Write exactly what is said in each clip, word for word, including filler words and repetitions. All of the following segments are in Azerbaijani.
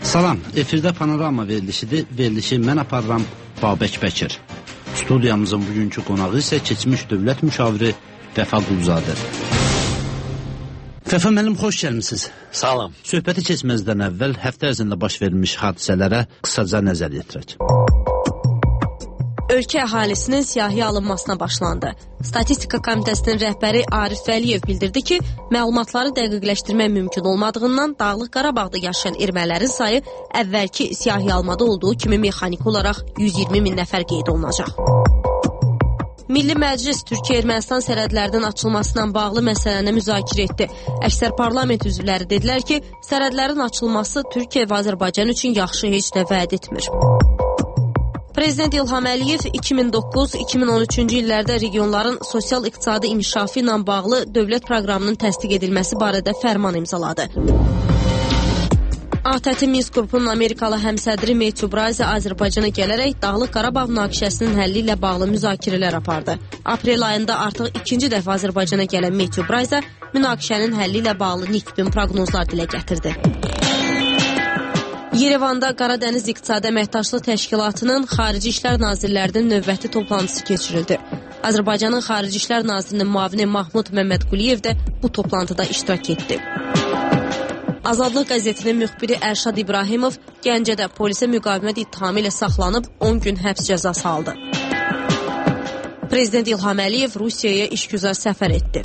Salam, efirdə panorama verilişidir. Verilişi mən aparıram Babək Bəkir. Studiyamızın bugünkü qonağı isə keçmiş dövlət müşaviri Vəfa Quluzadə. Vəfa müəllim, xoş gəlmisiniz. Salam. Söhbəti keçməzdən əvvəl həftə ərzində baş verilmiş hadisələrə qısaca nəzər yetirək. Ölkə əhalisinin siyahıya alınmasına başlandı. Statistika Komitəsinin rəhbəri Arif Vəliyev bildirdi ki, məlumatları dəqiqləşdirmək mümkün olmadığından Dağlıq Qarabağda yaşayan ermənilərin sayı əvvəlki siyahıya almada olduğu kimi mexaniki olaraq yüz iyirmi min nəfər qeyd olunacaq. Milli Məclis Türkiyə-Ermənistan sərhədlərinin açılmasından bağlı məsələni müzakirə etdi. Əksər parlament üzvləri dedilər ki, sərhədlərin açılması Türkiyə və Azərbaycan üçün yaxşı heç nə vəd etmir. Prezident İlham Əliyev iki min doqquz iki min on üçüncü illərdə regionların sosial-iqtisadi inkişafı ilə bağlı dövlət proqramının təsdiq edilməsi barədə fərman imzaladı. A T T Minsk qrupunun Amerikalı həmsədri Matthew Bryce Azərbaycana gələrək Dağlıq Qarabağ münaqişəsinin həlli ilə bağlı müzakirələr apardı. Aprel ayında artıq ikinci dəfə Azərbaycana gələn Matthew Bryce münaqişənin həlli ilə bağlı nikbin proqnozlar dilə gətirdi. Yerevanda Qaradəniz İqtisadi Əməkdaşlıq Təşkilatının Xarici İşlər Nazirlərinin növbəti toplantısı keçirildi. Azərbaycanın Xarici İşlər Nazirinin müavini Mahmud Məmmədquliyev də bu toplantıda iştirak etdi. Azadlıq qəzetinin müxbiri Ərşad İbrahimov Gəncədə polisə müqavimət ittihamı ilə saxlanıb on gün həbs cəzası aldı. Prezident İlham Əliyev Rusiyaya işgüzar səfər etdi.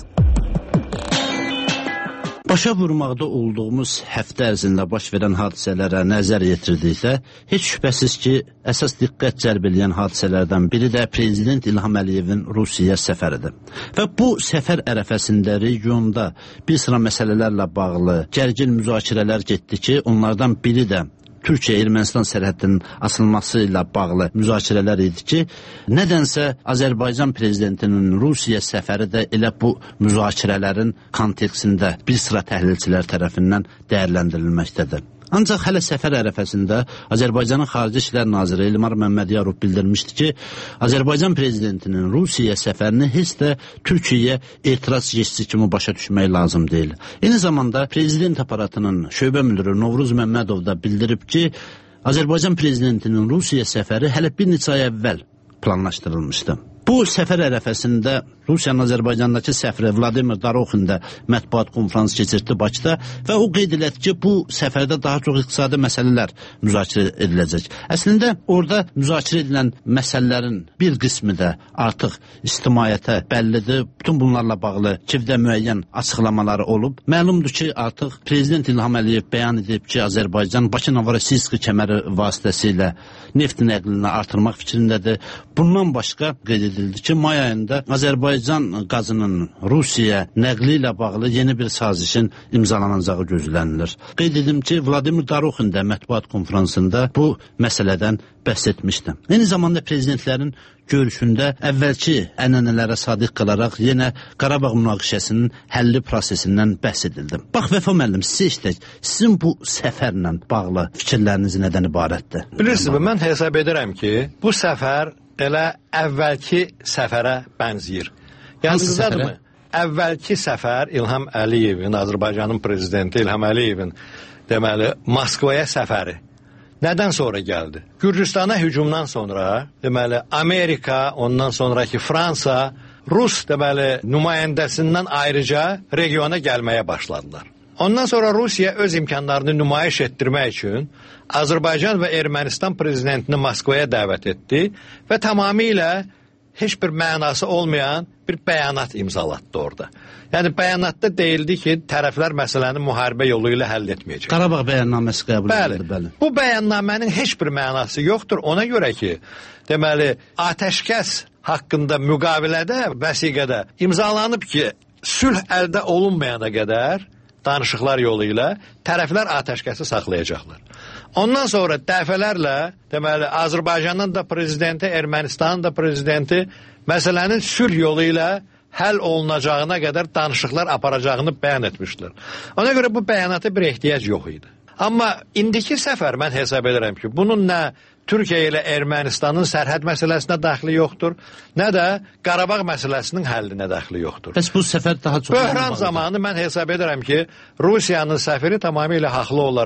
Başa vurmaqda olduğumuz həftə ərzində baş verən hadisələrə nəzər yetirdikdə, heç şübhəsiz ki, əsas diqqət cəlb edən hadisələrdən biri də Prezident İlham Əliyevin Rusiyaya səfəridir. Və bu səfər ərəfəsində regionda bir sıra məsələlərlə bağlı gərgin müzakirələr getdi ki, onlardan biri də Türkiyə-Ermənistan sərhədinin açılması ilə bağlı müzakirələr idi ki, nədənsə Azərbaycan prezidentinin Rusiya səfəri də elə bu müzakirələrin kontekstində bir sıra təhlilçilər tərəfindən dəyərləndirilməkdədir. Ancaq hələ səfər ərəfəsində Azərbaycanın Xarici İşlər Naziri Elmar Məmmədiyarov bildirmişdi ki, Azərbaycan prezidentinin Rusiya səfərini heç də Türkiyəyə etiraz gesti kimi başa düşmək lazım deyil. Eyni zamanda prezident aparatının şöbə müdürü Novruz Məmmədov da bildirib ki, Azərbaycan prezidentinin Rusiya səfəri hələ bir neçə ay əvvəl planlaşdırılmışdı. Bu səfər ərəfəsində Rusiyanın Azərbaycandakı səfiri Vladimir Doroxin də mətbuat konferansı keçirdi Bakıda və o qeyd elədi ki, bu səfərdə daha çox iqtisadi məsələlər müzakirə ediləcək. Əslində, orada müzakirə edilən məsələlərin bir qismi də artıq ictimaiyyətə bəllidir. Bütün bunlarla bağlı Kivdə müəyyən açıqlamaları olub. Məlumdur ki, artıq Prezident İlham Əliyev bəyan edib ki, Azərbaycan Bakı-Novorosiysk kəməri vasitəsilə neft nəqlini artırmaq fikrindədir. Bundan başqa qeyd edildi ki, may ayında Azərbaycan qazının Rusiya nəqli ilə bağlı yeni bir sazişin imzalanacağı gözlənilir. Qeyd edim ki, Vladimir Doroxin də mətbuat konferansında bu məsələdən bəhs etmişdi. Eyni zamanda prezidentlərin görüşündə əvvəlki ənənələrə sadiq qalaraq yenə Qarabağ münaqişəsinin həlli prosesindən bəhs edildi. Bax, Vəfa müəllim, sizə işlək, sizin bu səfərlə bağlı fikirləriniz nədən ibarətdir? Bilirsiniz, mən hesab edirəm ki, bu səfər elə əvvəlki səfərə bənziyir. Yalnızdadırmı? Əvvəlki səfər İlham Əliyevin, Azərbaycanın prezidenti İlham Əliyevin deməli, Moskvaya səfəri nədən sonra gəldi? Gürcüstana hücumdan sonra, deməli, Amerika, ondan sonraki Fransa, Rus, deməli, nümayəndəsindən ayrıca regiona gəlməyə başladılar. Ondan sonra Rusiya öz imkanlarını nümayiş etdirmək üçün Azərbaycan və Ermənistan prezidentini Moskvaya dəvət etdi və tamamilə heç bir mənası olmayan bir bəyanat imzalatdı orada. Yəni, bəyanatda deyildi ki, tərəflər məsələni müharibə yolu ilə həll etməyəcək. Qarabağ bəyannaməsi qəbul edilir, bəli. Bu bəyannamənin heç bir mənası yoxdur. Ona görə ki, deməli, atəşkəs haqqında müqavilədə, vəsiqədə imzalanıb ki, sülh əldə olunmayana qədər danışıqlar yolu ilə tərəflər atəşkəsi saxlayacaqlar. Ondan sonra dəfələrlə, deməli, Azərbaycanın da prezidenti, Ermənistanın da prezidenti məsələnin sülh yolu ilə həll olunacağına qədər danışıqlar aparacağını bəyan etmişlər. Ona görə bu bəyanata bir ehtiyac yox idi. Amma indiki səfər mən hesab edirəm ki, bunun nə Türkiyə ilə Ermənistanın sərhəd məsələsinə daxili yoxdur, nə də Qarabağ məsələsinin həllinə daxili yoxdur. Bəs bu səfər daha çox... Böhran zamanı mən hesab edirəm ki, Rusiyanın səfiri tamamilə haqlı olaraq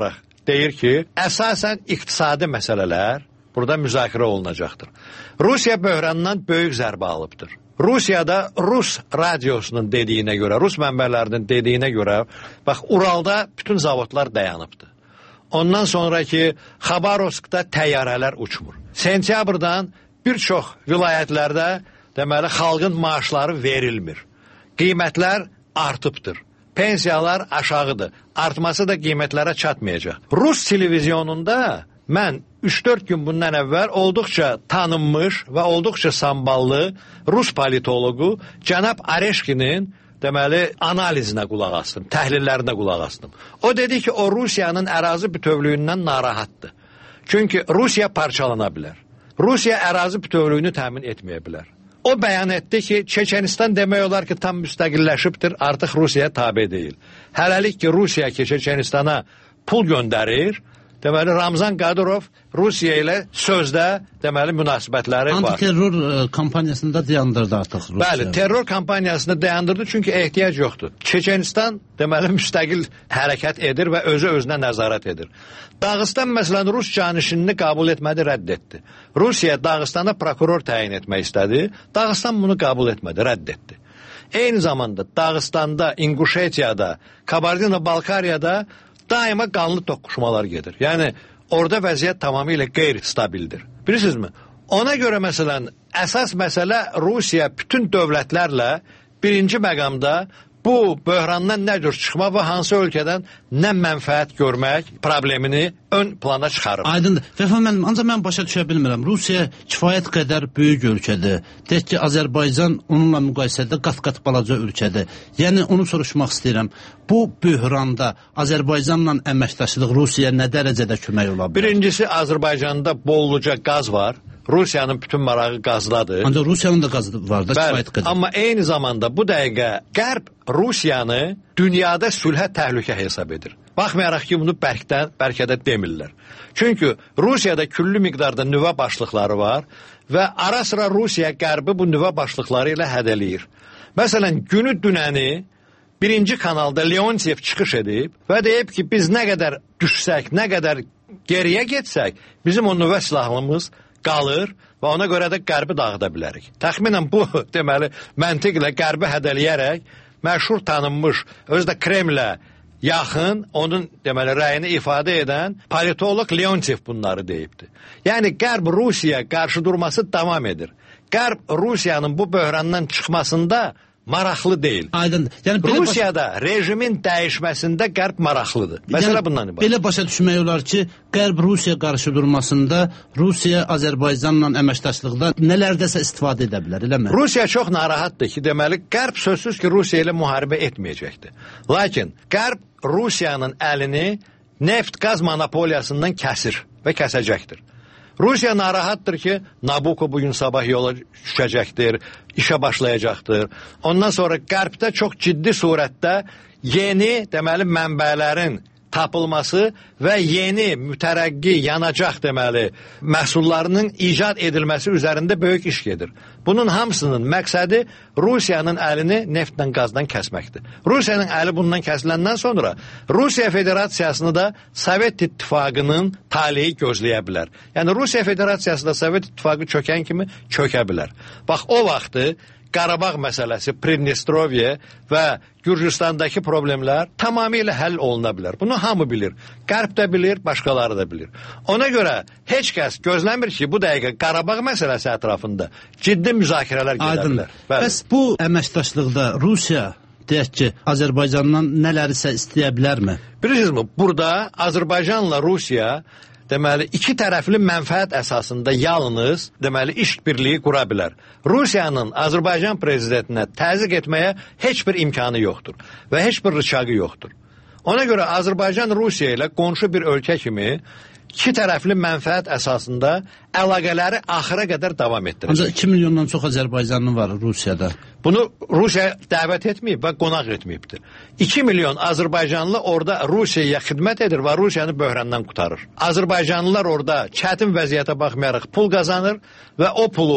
deyir ki, əsasən iqtisadi məsələlər burada müzakirə olunacaqdır. Rusiya böhrandan böyük zərbə alıbdır. Rusiyada Rus radiosunun dediyinə görə, Rus mənbələrinin dediyinə görə, bax, Uralda bütün zavodlar dayanıbdır. Ondan sonraki Xabarovskda təyyarələr uçmur. Sentyabrdan bir çox vilayətlərdə deməli xalqın maaşları verilmir. Qiymətlər artıbdır. Pensiyalar aşağıdır. Artması da qiymətlərə çatmayacaq. Rus televizyonunda mən üç dörd gün bundan əvvəl olduqca tanınmış və olduqca samballı Rus politologu cənab Areşkinin deməli analizinə qulaq asdım, təhlillərinə qulaq asdım. O dedi ki, o Rusiyanın ərazi bütövlüyündən narahatdır. Çünki Rusiya parçalana bilər. Rusiya ərazi bütövlüyünü təmin etməyə bilər. O bəyan etdi ki, Çeçenistan demək olar ki, tam müstəqilləşibdir, artıq Rusiyaya tabe deyil. Hələlik ki, Rusiya ki, Çeçenistana pul göndərir, deməli, Ramzan Kadyrov Rusiya ilə sözdə, deməli, münasibətləri var. Antiterror kampaniyasında dayandırdı artıq Rusiya. Bəli, terror kampaniyasında dayandırdı, çünki ehtiyac yoxdur. Çeçenistan, deməli, müstəqil hərəkət edir və özü özünə nəzarət edir. Dağıstan, məsələn, Rus canişinini qəbul etmədi, rədd etdi. Rusiya Dağıstana prokuror təyin etmək istədi, Dağıstan bunu qəbul etmədi, rədd etdi. Eyni zamanda Dağıstanda, İnguşetiyada, Kabardino-Balkariyada daima qanlı toqquşmalar gedir. Yəni, orada vəziyyət tamamilə qeyri-stabildir. Bilirsinizmi? Ona görə, məsələn, əsas məsələ Rusiya bütün dövlətlərlə birinci məqamda bu böhrandan nə cür çıxma və hansı ölkədən nə mənfəət görmək problemini ön plana çıxarır. Aydındır. Vəfa müəllim, ancaq mən başa düşə bilmirəm. Rusiya kifayət qədər böyük ölkədir. Deyək ki, Azərbaycan onunla müqayisədə qat-qat balaca ölkədir. Yəni, onu soruşmaq istəyirəm. Bu böhranda Azərbaycanla əməkdaşlıq Rusiyaya nə dərəcədə kömək ola bilər? Birincisi, Azərbaycanda bolluca qaz var. Rusiyanın bütün marağı qazdadır. Ancaq Rusiyanın da qazı var da kifayət qədər. Amma eyni zamanda bu dəqiqə Qərb Rusiyanı dünyada sülhə təhlükə hesab edir. Baxmayaraq ki, bunu bərkdən, bərkədə demirlər. Çünki Rusiyada küllü miqdarda nüvə başlıqları var və ara sıra Rusiya Qərbi bu nüvə başlıqları ilə hədələyir. Məsələn, günü dünəni birinci kanalda Leontiev çıxış edib və deyib ki, biz nə qədər düşsək, nə qədər geriyə getsək, bizim o nüvə silahımız qalır və ona görə də Qərbi dağıda bilərik. Təxminən bu, deməli, məntiqlə Qərbi hədələyərək məşhur tanınmış, özü də Kremlə yaxın, onun, deməli, rəyini ifadə edən politolog Leontiev bunları deyibdir. Yəni, Qərb Rusiya qarşı durması davam edir. Qərb Rusiyanın bu böhrandan çıxmasında maraqlı deyil. Aydındır. Yəni, Rusiyada baş... rejimin dəyişməsində Qərb maraqlıdır. Məsələ yəni, bundan ibarət. Belə başa düşmək olar ki, Qərb Rusiya qarşı durmasında Rusiya Azərbaycanla əməkdaşlıqda nələrdəsə istifadə edə bilər, eləmi? Rusiya çox narahatdır ki, deməli, Qərb sözsüz ki, Rusiya ilə müharibə etməyəcəkdir. Lakin Qərb Rusiyanın əlini neft-qaz monopoliyasından kəsir və kəsəcəkdir. Rusiya narahatdır ki, Nabucco bugün sabah yola düşəcəkdir, işə başlayacaqdır. Ondan sonra Qərbdə çox ciddi surətdə yeni, deməli, mənbələrin tapılması və yeni, mütərəqqi, yanacaq, deməli, məhsullarının icad edilməsi üzərində böyük iş gedir. Bunun hamısının məqsədi Rusiyanın əlini neftlə qazdan kəsməkdir. Rusiyanın əli bundan kəsiləndən sonra Rusiya Federasiyasını da Sovet İttifaqının taleyi gözləyə bilər. Yəni, Rusiya Federasiyası da Sovet İttifaqı çökən kimi çökə bilər. Bax, o vaxtı Qarabağ məsələsi, Pridnestrovye və Gürcüstandakı problemlər tamamilə həll oluna bilər. Bunu hamı bilir. Qərb də bilir, başqaları da bilir. Ona görə heç kəs gözləmir ki, bu dəqiqə Qarabağ məsələsi ətrafında ciddi müzakirələr gedə bilər. Bəs bu əməkdaşlıqda Rusiya, deyək ki, Azərbaycandan nələrisə istəyə bilərmi? Bilirsinizmi, burada Azərbaycanla Rusiya deməli, iki tərəfli mənfəət əsasında yalnız, deməli, iş birliyi qura bilər. Rusiyanın Azərbaycan prezidentinə təzyiq etməyə heç bir imkanı yoxdur və heç bir rıçağı yoxdur. Ona görə Azərbaycan Rusiya ilə qonşu bir ölkə kimi iki tərəfli mənfəət əsasında əlaqələri axıra qədər davam etdirəcək. Ancaq iki milyondan çox Azərbaycanlı var Rusiyada. Bunu Rusiya dəvət etməyib və qonaq etməyibdir. iki milyon Azərbaycanlı orada Rusiyaya xidmət edir və Rusiyanı böhrandan qurtarır. Azərbaycanlılar orada çətin vəziyyətə baxmayaraq pul qazanır və o pulu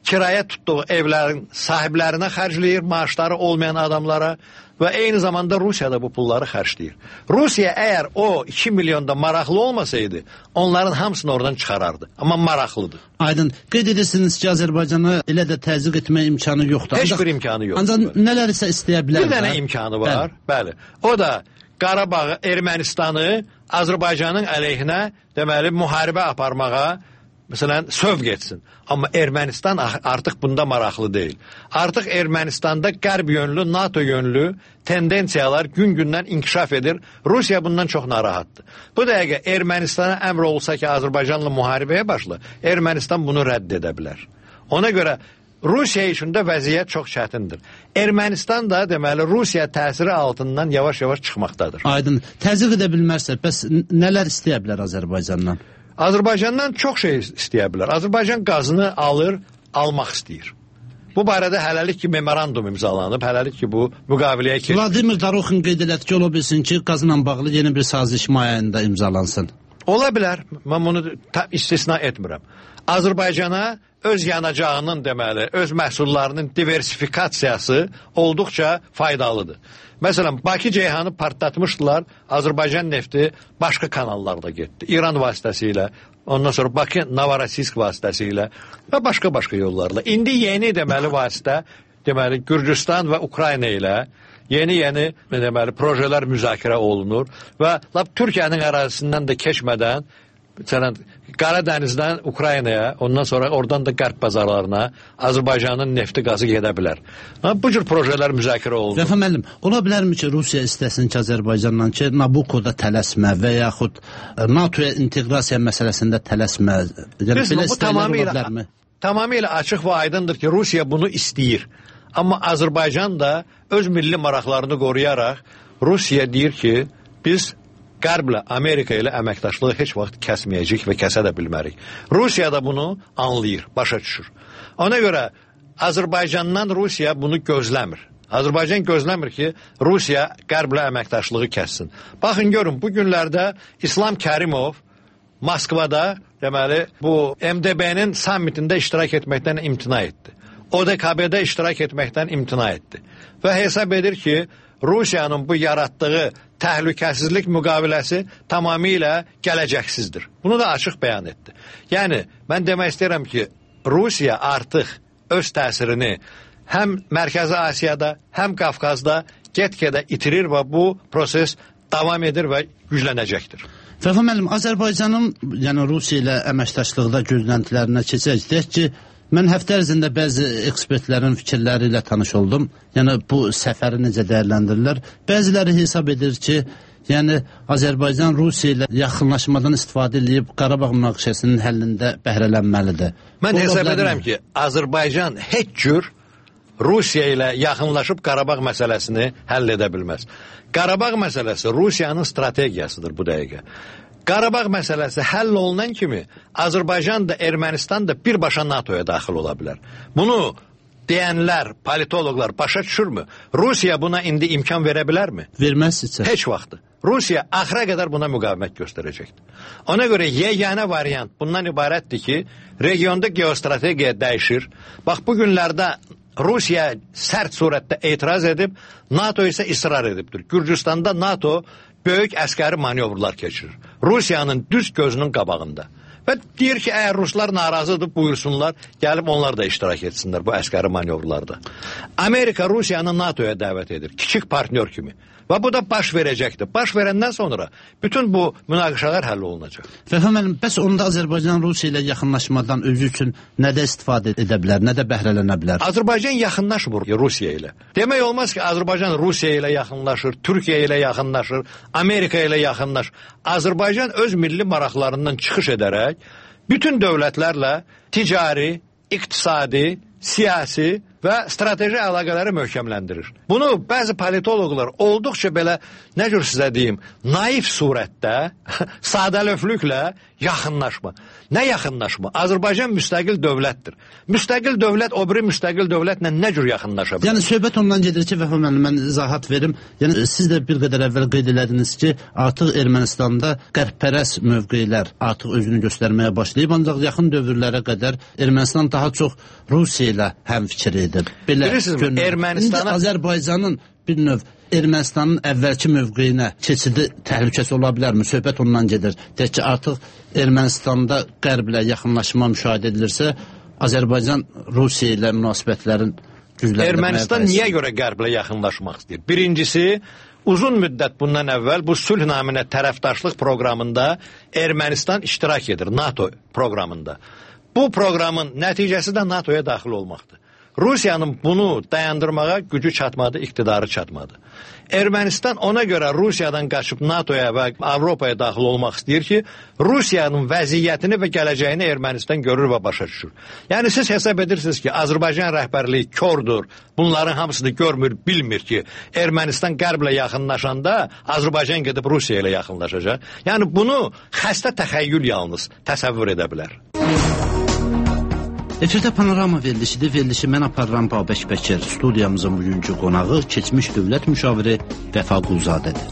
kirayə tutduğu evlərin sahiblərinə xərcləyir, maaşları olmayan adamlara və eyni zamanda Rusiya da bu pulları xərcləyir. Rusiya əgər o iki milyonda maraqlı olmasaydı, onların hamısını oradan çıxarardı. Amma maraqlıdır. Aydın. Qeyd edirsiniz ki, Azərbaycana elə də təzyiq etmə imkanı yoxdur. Heç ancaq, bir imkanı yoxdur. Ancaq nələr isə istəyə bilər. Bir dənə imkanı var. Bəli. Bəli. O da Qarabağı, Ermənistanı Azərbaycanın əleyhinə deməli müharibə aparmağa məsələn sövq etsin. Amma Ermənistan artıq bunda maraqlı deyil. Artıq Ermənistanda qərb yönlü, NATO yönlü tendensiyalar gün-gündən inkişaf edir. Rusiya bundan çox narahatdır. Bu dəqiqə Ermənistana əmr olsa ki, Azərbaycanla müharibəyə başla, Ermənistan bunu rədd edə bilər. Ona görə Rusiya üçün də vəziyyət çox çətindir. Ermənistan da deməli Rusiya təsiri altından yavaş-yavaş çıxmaqdadır. Aydın. Təzyiq edə bilmərsə, bəs nələr istəyə bilər Azərbaycandan? Azərbaycandan çox şey istəyə bilər. Azərbaycan qazını alır, almaq istəyir. Bu barədə hələlik ki, memorandum imzalanıb, hələlik ki, bu müqaviləyə keçir. Vladimir Doroxin qeyd elədi ki, ola bilsin ki, qazla bağlı yeni bir saziş mayında imzalansın. Ola bilər, mən bunu istisna etmirəm. Azərbaycana öz yanacağının deməli, öz məhsullarının diversifikasiyası olduqca faydalıdır. Məsələn, Bakı Ceyhanı partlatmışdılar, Azərbaycan nefti başqa kanallarda getdi. İran vasitəsilə, ondan sonra Bakı Novorossiysk vasitəsilə və başqa-başqa yollarla. İndi yeni deməli vasitə, deməli Gürcüstan və Ukrayna ilə yeni-yeni deməli projelər müzakirə olunur və lap Türkiyənin ərazisindən də keçmədən Məsələn, Qara Dənizdən Ukraynaya, ondan sonra oradan da qərb bazarlarına Azərbaycanın nefti qazı gedə bilər. Bu cür projelər müzakirə olunur. Rəfa müəllim, ola bilərmi ki, Rusiya istəsin ki, Azərbaycandan ki, Nabukoda tələsmə və yaxud NATOya inteqrasiya məsələsində tələsmə? Yəni, Biz, bu tamamilə, tamamilə açıq və aydındır ki, Rusiya bunu istəyir. Amma Azərbaycan da öz milli maraqlarını qoruyaraq Rusiya deyir ki, biz Qərblə, Amerika ilə əməkdaşlığı heç vaxt kəsməyəcək və kəsə də bilmərik. Rusiya da bunu anlayır, başa düşür. Ona görə Azərbaycandan Rusiya bunu gözləmir. Azərbaycan gözləmir ki, Rusiya Qərblə əməkdaşlığı kəssin. Baxın, görün, bu günlərdə İslam Kərimov Moskvada, deməli, bu M D B-nin sammitində iştirak etməkdən imtina etdi. O D K B-də iştirak etməkdən imtina etdi. Və hesab edir ki, Rusiyanın bu yaratdığı təhlükəsizlik müqaviləsi tamamilə gələcəksizdir. Bunu da açıq bəyan etdi. Yəni, mən demək istəyirəm ki, Rusiya artıq öz təsirini həm Mərkəzi Asiyada, həm Qafqazda get-gedə itirir və bu proses davam edir və güclənəcəkdir. Rəfa müəllim, Azərbaycanın, yəni Rusiya ilə əməkdaşlıqda gözləntilərinə keçək. Deyək ki, mən həftə ərzində bəzi ekspertlərin fikirləri ilə tanış oldum. Yəni, bu səfəri necə dəyərləndirirlər? Bəziləri hesab edir ki, yəni Azərbaycan Rusiya ilə yaxınlaşmadan istifadə edib Qarabağ münaqişəsinin həllində bəhrələnməlidir. Mən hesab edirəm ki, Azərbaycan heç cür Rusiya ilə yaxınlaşıb Qarabağ məsələsini həll edə bilməz. Qarabağ məsələsi Rusiyanın strategiyasıdır bu dəqiqə. Qarabağ məsələsi həll olunan kimi Azərbaycan da, Ermənistan da birbaşa NATOya daxil ola bilər. Bunu deyənlər, politoloqlar başa düşürmü? Rusiya buna indi imkan verə bilərmi? Verməz sizcə? Heç vaxtı. Rusiya axıra qədər buna müqavimət göstərəcəkdir. Ona görə yeganə variant bundan ibarətdir ki, regionda geostrategiya dəyişir. Bax, bu günlərdə Rusiya sərt surətdə etiraz edib, NATO isə israr edibdir. Gürcüstanda NATO böyük əskəri manevrlar keçirir. Rusiyanın düz gözünün qabağında. Və deyir ki, əgər Ruslar narazıdır, buyursunlar, gəlib onlar da iştirak etsinlər bu əskəri manevrlarda. Amerika Rusiyanı NATOya dəvət edir, kiçik partnyor kimi. Və bu da baş verəcəkdir. Baş verəndən sonra bütün bu münaqişələr həll olunacaq. Rəfa müəllim, bəs onda Azərbaycan Rusiya ilə yaxınlaşmadan özü üçün nədə istifadə edə bilər, nədə bəhrələnə bilər? Azərbaycan yaxınlaşmır Rusiya ilə. Demək olmaz ki, Azərbaycan Rusiya ilə yaxınlaşır, Türkiyə ilə yaxınlaşır, Amerika ilə yaxınlaşır. Azərbaycan öz milli maraqlarından çıxış edərək bütün dövlətlərlə ticari, iqtisadi, siyasi və strateji əlaqələri möhkəmləndirir. Bunu bəzi politoloqlar olduqca belə, nə cür sizə deyim, naif surətdə, sadəlöflüklə yaxınlaşma. Nə yaxınlaşma? Azərbaycan müstəqil dövlətdir. Müstəqil dövlət o biri müstəqil dövlətlə nə cür yaxınlaşa bilər? Yəni söhbət ondan gedir ki, Vəfa müəllim, mən izahat verim. Yəni siz də bir qədər əvvəl qeyd elədiniz ki, artıq Ermənistanda qərb-pərəst mövqeylər artıq özünü göstərməyə başlayıb, ancaq yaxın dövrlərə qədər Ermənistan daha çox Rusiya ilə həmfikir edib. Belə görünür. Ermənistana Azərbaycanın bir növ Ermənistanın əvvəlki mövqeyinə keçidi təhlükəsi ola bilərmi? Söhbət ondan gedir. Deyək ki, artıq Ermənistanda qərblə yaxınlaşma müşahidə edilirsə, Azərbaycan Rusiya ilə münasibətlərin gücləndirməyə Ermənistan niyə görə qərblə yaxınlaşmaq istəyir? Birincisi, uzun müddət bundan əvvəl bu sülh naminə tərəfdaşlıq proqramında Ermənistan iştirak edir, NATO proqramında. Bu proqramın nəticəsi də NATOya daxil olmaqdır. Rusiyanın bunu dayandırmağa gücü çatmadı, iqtidarı çatmadı. Ermənistan ona görə Rusiyadan qaçıb NATOya və Avropaya daxil olmaq istəyir ki, Rusiyanın vəziyyətini və gələcəyini Ermənistan görür və başa düşür. Yəni siz hesab edirsiniz ki, Azərbaycan rəhbərliyi kördür, bunların hamısını görmür, bilmir ki, Ermənistan qərblə yaxınlaşanda Azərbaycan gedib Rusiya ilə yaxınlaşacaq. Yəni bunu xəstə təxəyyül yalnız təsəvvür edə bilər. Efirdə Panorama verilişidir. Verilişi mən aparıram Babək Bəkir. Studiyamızın bugünkü qonağı keçmiş dövlət müşaviri Vəfa Qulzadədir.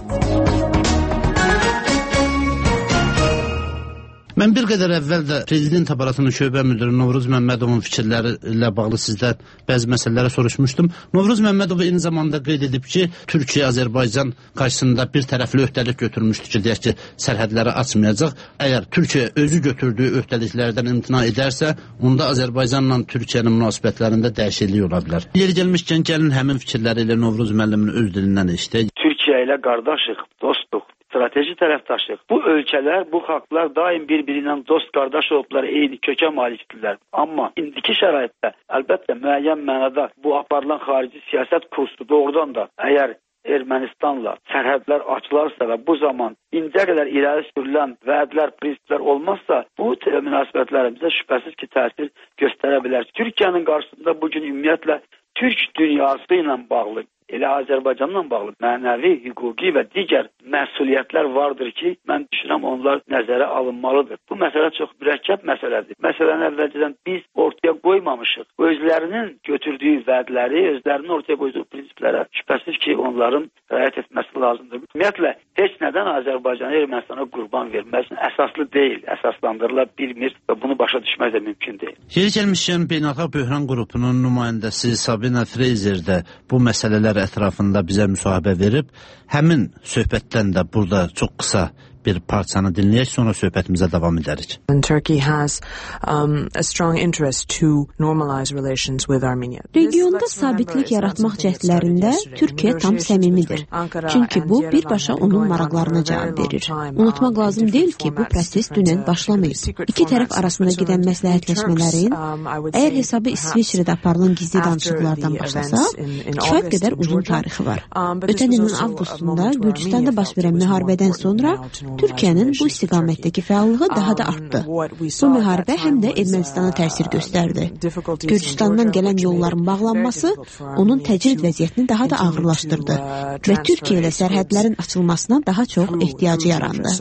Mən bir qədər əvvəl də Prezident aparatının şöbə müdürü Novruz Məmmədovun fikirləri ilə bağlı sizdən bəzi məsələləri soruşmuşdum. Novruz Məmmədov eyni zamanda qeyd edib ki, Türkiyə Azərbaycan qarşısında bir tərəfli öhdəlik götürmüşdü ki, deyək ki, sərhədləri açmayacaq. Əgər Türkiyə özü götürdüyü öhdəliklərdən imtina edərsə, onda Azərbaycanla Türkiyənin münasibətlərində dəyişiklik ola bilər. Yeri gəlmişkən gəlin həmin fikirləri ilə Novruz müəllimin öz dilindən eşitək. Türkiyə ilə qardaşıq, dostluq, strateji tərəfdaşlıq. Bu ölkələr, bu xalqlar daim bir-biri ilə dost qardaş olublar, eyni kökə malikdirlər. Amma indiki şəraitdə əlbəttə müəyyən mənada bu aparılan xarici siyasət kursu doğrudan da əgər Ermənistanla sərhədlər açılarsa və bu zaman incə qədər irəli sürülən vədlər, prinsiplər olmazsa, bu münasibətlərimizə şübhəsiz ki, təsir göstərə bilər. Türkiyənin qarşısında bugün ümumiyyətlə Türk dünyası ilə bağlı, elə Azərbaycanla bağlı mənəvi, hüquqi və digər məsuliyyətlər vardır ki, mən düşünürəm onlar nəzərə alınmalıdır. Bu məsələ çox mürəkkəb məsələdir. Məsələni əvvəlcədən biz ortaya qoymamışıq. Özlərinin götürdüyü vədləri, özlərinin ortaya qoyduğu prinsiplərə şübhəsiz ki, onların rəayət etməsi lazımdır. Ümumiyyətlə, heç nədən Azərbaycanı Ermənistana qurban verməsi əsaslı deyil, əsaslandırıla bilmir və bunu başa düşmək də mümkün deyil. Yeri gəlmişkən Beynəlxalq Böhran qrupunun nümayəndəsi Sabina Fraser də bu məsələlər ətrafında bizə müsahibə verib. Həmin söhbətdən də burada çox qısa bir parçanı dinləyək, sonra söhbətimizə davam edərik. Turkey has um, a strong interest to normalize relations with Armenia. Regionda sabitlik yaratmaq cəhdlərində Türkiyə tam səmimidir. Çünki bu birbaşa onun maraqlarına cavab verir. Unutmaq lazım deyil ki, bu proses dünən başlamayıb. İki tərəf arasında gedən məsləhətləşmələrin, əgər hesabı İsveçrədə aparılan gizli danışıqlardan başlasaq, kifayət qədər uzun tarixi var. Ötən ilin avqustunda Gürcüstanda baş verən müharibədən sonra Türkiyənin bu istiqamətdəki fəallığı daha da artdı. Bu müharibə həm də Ermənistana təsir göstərdi. Gürcüstandan gələn yolların bağlanması onun təcrid vəziyyətini daha da ağırlaşdırdı və Türkiyə ilə sərhədlərin açılmasına daha çox ehtiyacı yarandı.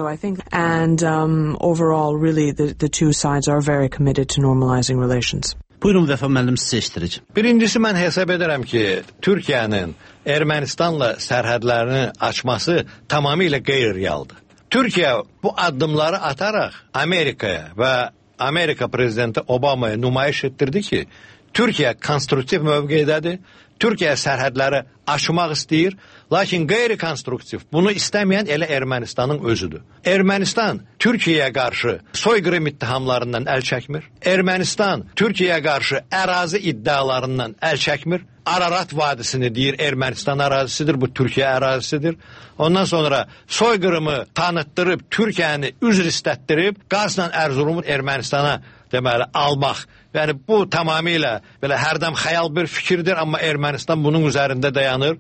And um, overall really the, the two sides are very committed to normalizing relations. Buyurun Vəfa müəllim, sizə eşitiririk. Birincisi mən hesab edirəm ki, Türkiyənin Ermənistanla sərhədlərini açması tamamilə qeyri-realdır. Türkiyə bu addımları ataraq Amerikaya və Amerika prezidenti Obamaya nümayiş etdirdi ki, Türkiyə konstruktiv mövqeydədir, Türkiyə sərhədləri açmaq istəyir, lakin qeyri-konstruktiv, bunu istəməyən elə Ermənistanın özüdür. Ermənistan Türkiyəyə qarşı soyqırım ittihamlarından əl çəkmir, Ermənistan Türkiyəyə qarşı ərazi iddialarından əl çəkmir, Ararat vadisini deyir, Ermənistan ərazisidir, bu Türkiyə ərazisidir. Ondan sonra soyqırımı tanıtdırıb, Türkiyəni üzr istətdirib, qazla Ərzurumu Ermənistana deməli, almaq. Yəni, bu tamamilə belə hərdən xəyal bir fikirdir, amma Ermənistan bunun üzərində dayanır.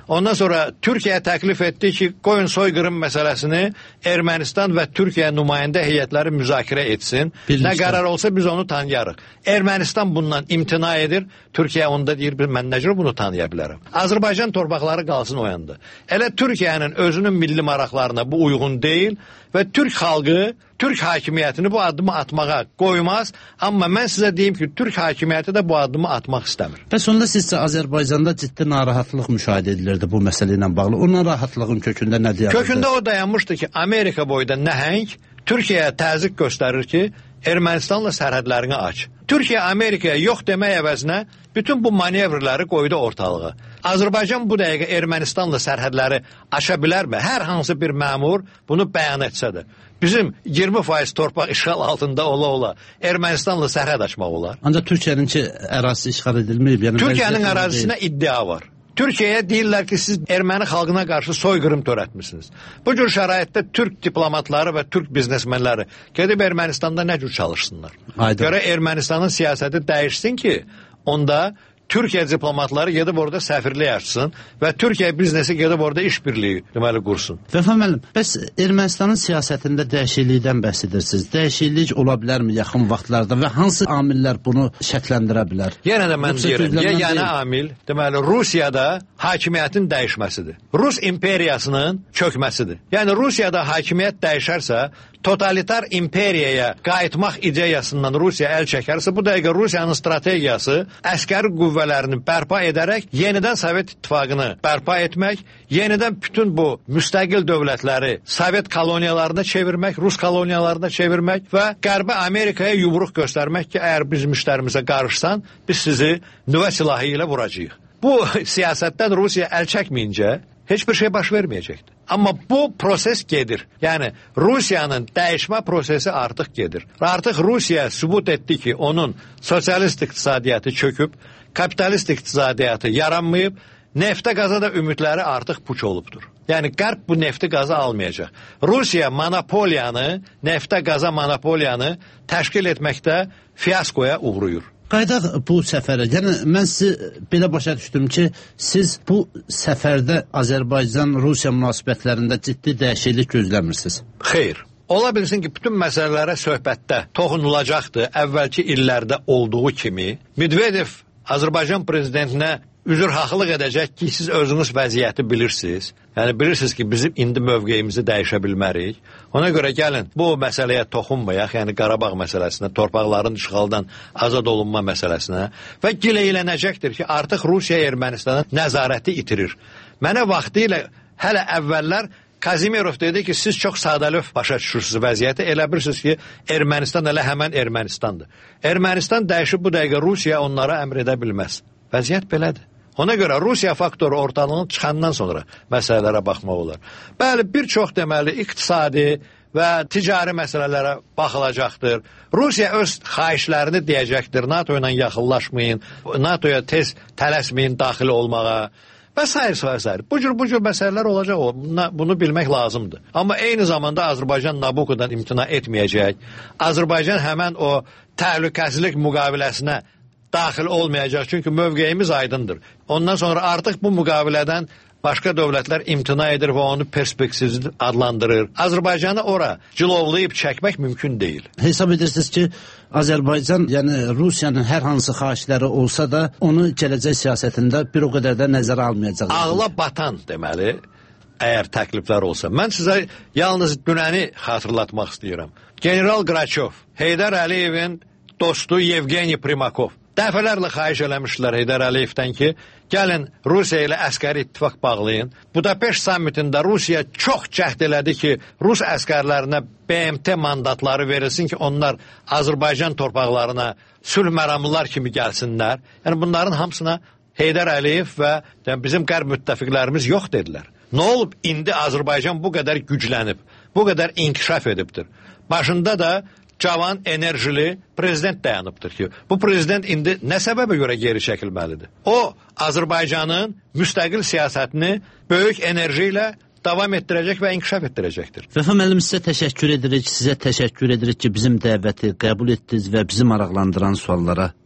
Ondan sonra Türkiyə təklif etdi ki, qoyun soyqırım məsələsini Ermənistan və Türkiyə nümayəndə heyətləri müzakirə etsin. Bilmişlər. Nə qərar olsa biz onu tanıyarıq. Ermənistan bundan imtina edir. Türkiyə onda deyir, mən necə bunu tanıya bilərəm. Azərbaycan torpaqları qalsın o yanda. Elə Türkiyənin özünün milli maraqlarına bu uyğun deyil və Türk xalqı Türk hakimiyyətini bu addımı atmağa qoymaz. Amma mən sizə deyim ki, Türk hakimiyyəti də bu addımı atmaq istəmir. Bəs onda sizcə Azərbaycanda ciddi narahatlıq müşahidə edilirdi bu məsələ ilə bağlı. O narahatlığın kökündə nə deyirdi? Kökündə o dayanmışdı ki, Amerika boyda nəhəng Türkiyəyə təzyiq göstərir ki, Ermənistanla sərhədlərini aç. Türkiyə Amerikaya yox demək əvəzinə bütün bu manevrləri qoydu ortalığa. Azərbaycan bu dəqiqə Ermənistanla sərhədləri aça bilərmi? Hər hansı bir məmur bunu bəyan etsə də. Bizim iyirmi faiz torpaq işğal altında ola-ola Ermənistanla sərhəd açmaq olar. Ancaq Türkiyəninki ərazisi işğal edilməyib. Yəni Türkiyənin ərazisinə iddia var. Türkiyəyə deyirlər ki, siz erməni xalqına qarşı soyqırım törətmişsiniz. Bu cür şəraitdə Türk diplomatları və Türk biznesmenləri gedib Ermənistanda nə cür çalışsınlar? Aydın. Görə Ermənistanın siyasəti dəyişsin ki, onda Türkiyə diplomatları gedib orada səfirlik açsın və Türkiyə biznesi gedib orada işbirliyi deməli qursun. Vəfa müəllim, bəs Ermənistanın siyasətində dəyişiklikdən bəhs edirsiniz. Dəyişiklik ola bilərmi yaxın vaxtlarda və hansı amillər bunu şərtləndirə bilər? Yenə də mən deyirəm, yeganə amil deməli Rusiyada hakimiyyətin dəyişməsidir. Rus imperiyasının çökməsidir. Yəni Rusiyada hakimiyyət dəyişərsə, totalitar imperiyaya qayıtmaq ideyasından Rusiya əl çəkərsə, bu dəqiqə Rusiyanın strategiyası əskəri qüvvələrini bərpa edərək yenidən Sovet İttifaqını bərpa etmək, yenidən bütün bu müstəqil dövlətləri Sovet koloniyalarına çevirmək, Rus koloniyalarına çevirmək və Qərbə Amerikaya yumruq göstərmək ki, əgər biz müştərimizə qarışsan, biz sizi nüvə silahı ilə vuracağıq. Bu siyasətdən Rusiya əl çəkməyincə heç bir şey baş verməyəcəkdir. Amma bu proses gedir. Yəni Rusiyanın dəyişmə prosesi artıq gedir. Artıq Rusiya sübut etdi ki, onun sosialist iqtisadiyyatı çöküb, kapitalist iqtisadiyyatı yaranmayıb, neftə qaza da ümidləri artıq puç olubdur. Yəni Qərb bu nefti qaza almayacaq. Rusiya monopoliyanı, neftə qaza monopoliyanı təşkil etməkdə fiaskoya uğrayır. Qaydaq bu səfərə. Yəni mən sizi belə başa düşdüm ki, siz bu səfərdə Azərbaycan-Rusiya münasibətlərində ciddi dəyişiklik gözləmirsiniz. Xeyr. Ola bilsin ki, bütün məsələlərə söhbətdə toxunulacaqdır. Əvvəlki illərdə olduğu kimi Medvedev Azərbaycan prezidentinə üzr haqlıq edəcək ki, siz özünüz vəziyyəti bilirsiniz. Yəni bilirsiniz ki, bizim indi mövqeyimizi dəyişə bilmərik. Ona görə gəlin bu məsələyə toxunmayaq, yəni Qarabağ məsələsinə, torpaqların işğaldan azad olunma məsələsinə və gileylənəcəkdir ki, artıq Rusiya Ermənistanın nəzarəti itirir. Mənə vaxtilə hələ əvvəllər Kazimirov dedi ki, siz çox sadəlöv başa düşürsünüz vəziyyəti, elə bilirsiniz ki, Ermənistan elə həmən Ermənistandır. Ermənistan dəyişib bu dəqiqə Rusiya onlara əmr edə bilməz. Vəziyyət belədir. Ona görə Rusiya faktoru ortalığına çıxandan sonra məsələlərə baxmaq olar. Bəli, bir çox deməli iqtisadi və ticari məsələlərə baxılacaqdır. Rusiya öz xahişlərini deyəcəkdir. NATO ilə yaxınlaşmayın, NATOya tez tələsməyin daxil olmağa və s. və s. Bu cür, bu cür məsələlər olacaq. Bunu bilmək lazımdır. Amma eyni zamanda Azərbaycan Nabukodan imtina etməyəcək. Azərbaycan həmən o təhlükəsizlik müqaviləsinə daxil olmayacaq, çünki mövqeyimiz aydındır. Ondan sonra artıq bu müqavilədən başqa dövlətlər imtina edir və onu perspektivsiz adlandırır. Azərbaycanı ora cilovlayıb çəkmək mümkün deyil. Hesab edirsiniz ki, Azərbaycan, yəni Rusiyanın hər hansı xahişləri olsa da, onu gələcək siyasətində bir o qədər də nəzərə almayacaq. Ağla batan deməli, əgər təkliflər olsa. Mən sizə yalnız dünəni xatırlatmaq istəyirəm. General Qraçov, Heydər Əliyevin dostu Yevgeni Primakov dəfələrlə xahiş eləmişdilər Heydər Əliyevdən ki, gəlin Rusiya ilə əskəri ittifaq bağlayın. Budapeşt sammitində Rusiya çox cəhd elədi ki, Rus əskərlərinə B M T mandatları verilsin ki, onlar Azərbaycan torpaqlarına sülh məramlılar kimi gəlsinlər. Yəni bunların hamısına Heydər Əliyev və bizim qərb müttəfiqlərimiz yox dedilər. Nə olub indi Azərbaycan bu qədər güclənib, bu qədər inkişaf edibdir. Başında da cavan, enerjili prezident dayanıbdır ki, bu prezident indi nə səbəbə görə geri çəkilməlidir? O, Azərbaycanın müstəqil siyasətini böyük enerji ilə davam etdirəcək və inkişaf etdirəcəkdir. Vəfa müəllim, sizə təşəkkür edirik, sizə təşəkkür edirik ki, bizim dəvəti qəbul etdiniz və bizi maraqlandıran suallara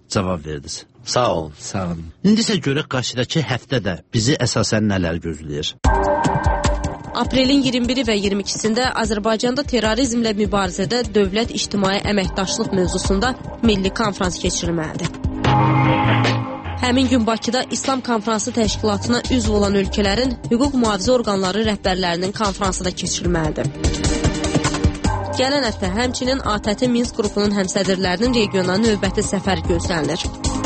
cavab verdiniz. Sağ olun. Sağ olun. İndi isə görək qarşıdakı həftədə bizi əsasən nələr gözləyir? Aprelin iyirmi biri və iyirmi ikisində Azərbaycanda terrorizmlə mübarizədə dövlət ictimai əməkdaşlıq mövzusunda milli konfrans keçirilməlidir. Həmin gün Bakıda İslam Konfransı Təşkilatına üzv olan ölkələrin hüquq mühafizə orqanları rəhbərlərinin konfransı da keçirilməlidir. Gələn həftə həmçinin A T T Minsk qrupunun həmsədrlərinin regiona növbəti səfəri gözlənilir.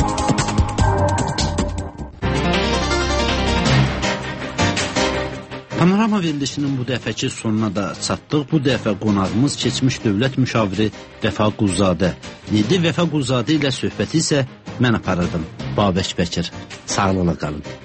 Panorama verilişinin bu dəfəki sonuna da çatdıq. Bu dəfə qonağımız keçmiş dövlət müşaviri Vəfa Quluzadə idi. Vəfa Quluzadə ilə söhbəti isə mən aparırdım. Babək Bəkir. Sağlıqla qalın.